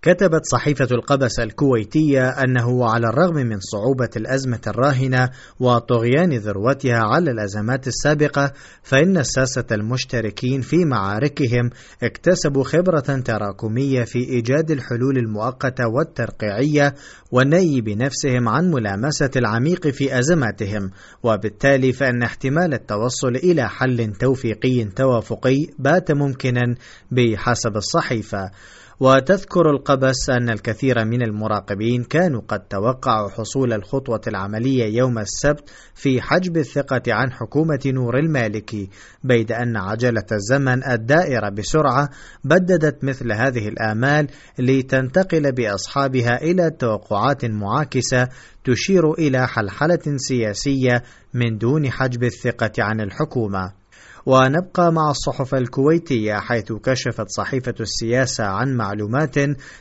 كتبت صحيفة القبس الكويتية أنه على الرغم من صعوبة الأزمة الراهنة وطغيان ذروتها على الأزمات السابقة، فإن الساسة المشتركين في معاركهم اكتسبوا خبرة تراكمية في إيجاد الحلول المؤقتة والترقيعية والنهي بنفسهم عن ملامسة العميق في أزماتهم، وبالتالي فإن احتمال التوصل إلى حل توفيقي توافقي بات ممكنا بحسب الصحيفة. وتذكر القبس أن الكثير من المراقبين كانوا قد توقعوا حصول الخطوة العملية يوم السبت في حجب الثقة عن حكومة نور المالكي، بيد أن عجلة الزمن الدائرة بسرعة بددت مثل هذه الآمال لتنتقل بأصحابها إلى توقعات معاكسة تشير إلى حلحلة سياسية من دون حجب الثقة عن الحكومة. ونبقى مع الصحف الكويتية، حيث كشفت صحيفة السياسة عن معلومات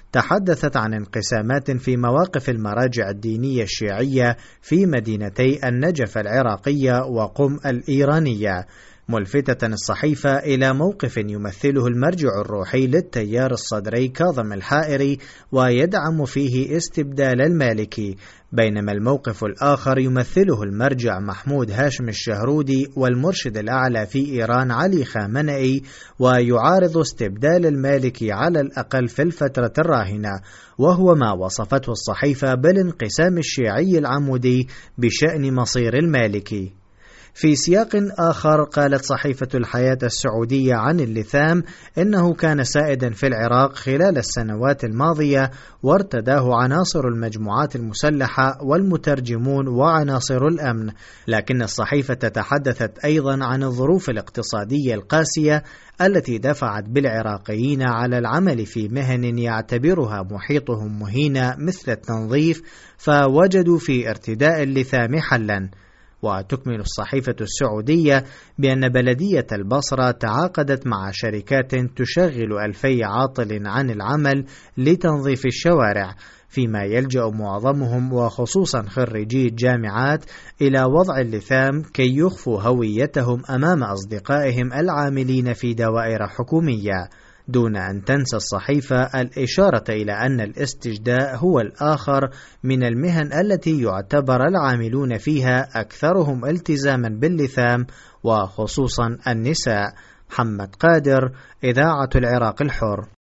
تحدثت عن انقسامات في مواقف المراجع الدينية الشيعية في مدينتي النجف العراقية وقم الإيرانية، ملفتة الصحيفة إلى موقف يمثله المرجع الروحي للتيار الصدري كاظم الحائري ويدعم فيه استبدال المالكي، بينما الموقف الآخر يمثله المرجع محمود هاشم الشهرودي والمرشد الأعلى في إيران علي خامنئي ويعارض استبدال المالكي على الأقل في الفترة الراهنة، وهو ما وصفته الصحيفة بالانقسام الشيعي العمودي بشأن مصير المالكي. في سياق آخر، قالت صحيفة الحياة السعودية عن اللثام إنه كان سائدا في العراق خلال السنوات الماضية وارتداه عناصر المجموعات المسلحة والمترجمون وعناصر الأمن، لكن الصحيفة تحدثت أيضا عن الظروف الاقتصادية القاسية التي دفعت بالعراقيين على العمل في مهن يعتبرها محيطهم مهينة مثل التنظيف، فوجدوا في ارتداء اللثام حلا. وتكمل الصحيفة السعودية بأن بلدية البصرة تعاقدت مع شركات تشغل 2000 عاطل عن العمل لتنظيف الشوارع، فيما يلجأ معظمهم وخصوصا خريجي الجامعات إلى وضع اللثام كي يخفوا هويتهم أمام أصدقائهم العاملين في دوائر حكومية، دون أن تنسى الصحيفة الإشارة إلى أن الاستجداء هو الآخر من المهن التي يعتبر العاملون فيها أكثرهم التزاما باللثام وخصوصا النساء. محمد قادر، إذاعة العراق الحر.